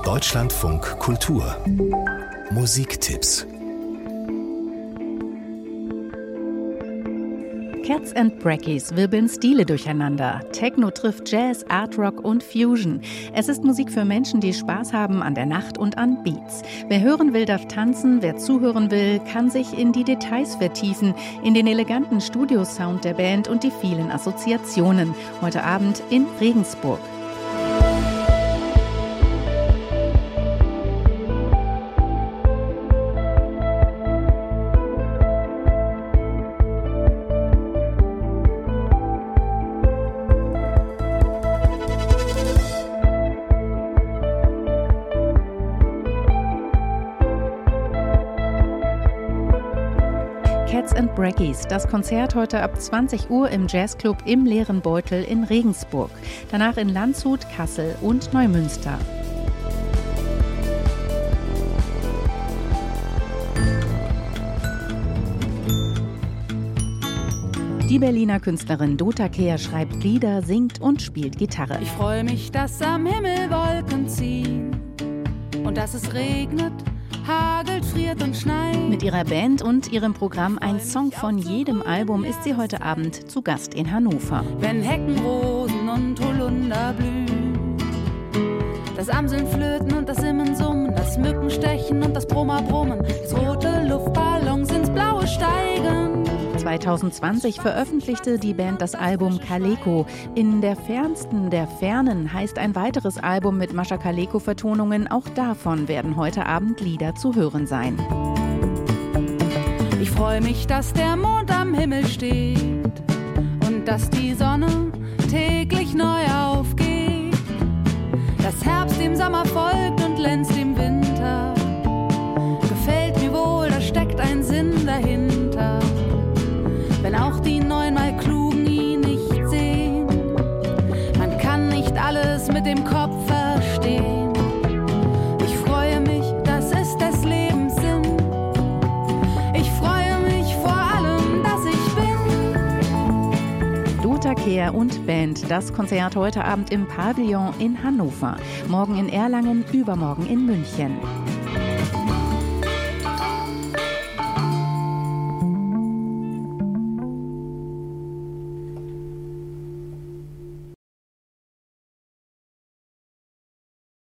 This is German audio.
Deutschlandfunk Kultur Musiktipps. Cats and Brackies wirbeln Stile durcheinander. Techno trifft Jazz, Art Rock und Fusion. Es ist Musik für Menschen, die Spaß haben an der Nacht und an Beats. Wer hören will, darf tanzen. Wer zuhören will, kann sich in die Details vertiefen, in den eleganten Studiosound der Band und die vielen Assoziationen. Heute Abend in Regensburg. Cats and Brackies, das Konzert heute ab 20 Uhr im Jazzclub im Leeren Beutel in Regensburg. Danach in Landshut, Kassel und Neumünster. Die Berliner Künstlerin Dota Kehr schreibt Lieder, singt und spielt Gitarre. Ich freue mich, dass am Himmel Wolken ziehen und dass es regnet, hagelt, friert und schneit. Mit ihrer Band und ihrem Programm Ein Song von jedem Album ist sie heute Abend zu Gast in Hannover. Wenn Heckenrosen und Holunder blühen, das Amseln flöten und das Simmen summen, das Mückenstechen und das Brummer brummen, das rote Luftballons ins Blaue steigen. 2020 veröffentlichte die Band das Album Kaleko. In der fernsten der Fernen heißt ein weiteres Album mit Mascha Kaleko-Vertonungen. Auch davon werden heute Abend Lieder zu hören sein. Ich freue mich, dass der Mond am Himmel steht und dass die Sonne täglich neu aufgeht. Dass Herbst dem Sommer folgt und glänzt dem Winter. Gefällt mir wohl, da steckt ein Sinn dahinter. Wenn auch die neunmal Klugen ihn nicht sehen. Man kann nicht alles mit dem Kopf verstehen. Ich freue mich, das ist des Lebens Sinn. Ich freue mich vor allem, dass ich bin. Dota Kehr und Band, das Konzert heute Abend im Pavillon in Hannover. Morgen in Erlangen, übermorgen in München.